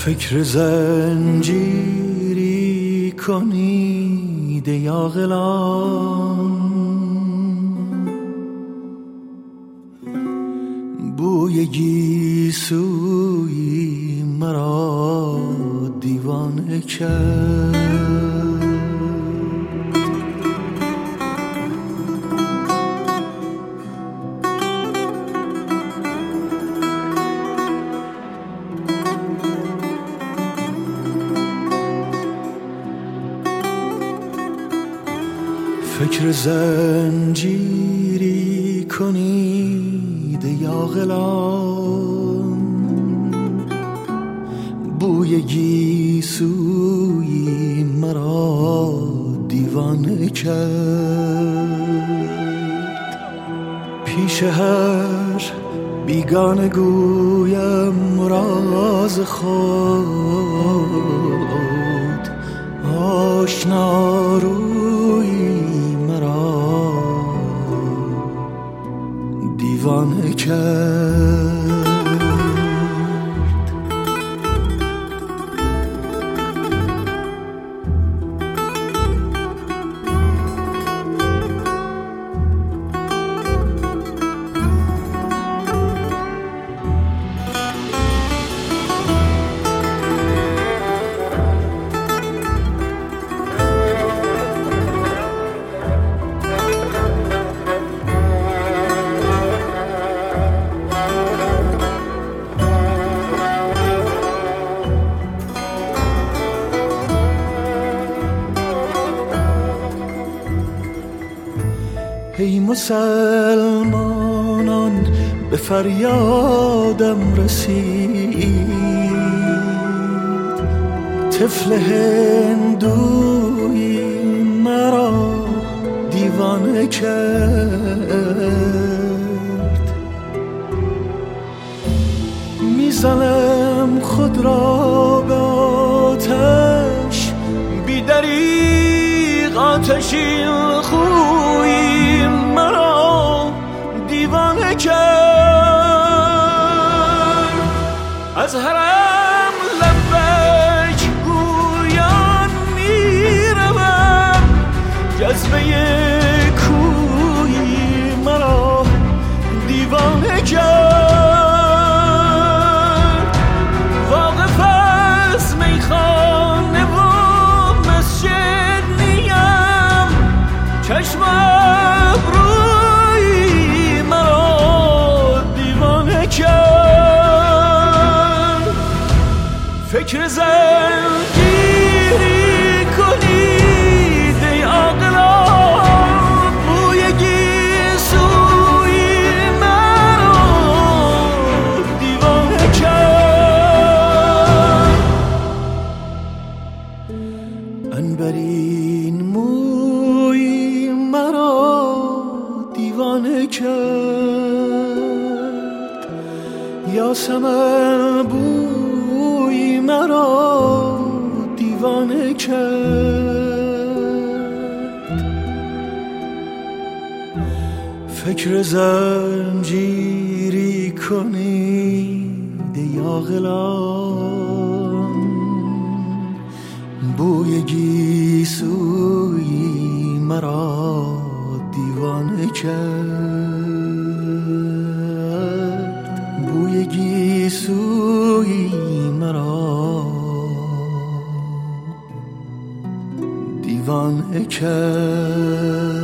فکر زنجیری کنید ای عاقلان، بوی گیسویی مرا دیوانه کرد. فکر زنجیری کنید ای عاقلان، بوی گیسویی مرا دیوانه کرد. پیش هر بیگانه گویم راز خود، آشنا روی دیوانه کرد. ای مسلمانان به فریادم رسید، طفل هندویی مرا دیوانه کرد. میزنم خود را به آتش، بی دریغ آتشی خویی مرا دیوانه کرد. از حرم لبیک گویان میروم، جذبه کویی مرا دیوانه کرد. واقف از میخانه و مسجد نیم، چشم ابرویی مرا دیوانه کرد. فکر زنجیری کنید ای عاقلان، بوی گیسویی مرا دیوانه کرد. عنبرین مویی مرا دیوانه کرد. یاسمن بویی مرا دیوانه کرد. فکر زنجیری کنید ای عاقلان، بوی گیسویی مرا دیوانه کرد. بوی گیسویی مرا دیوانه کرد.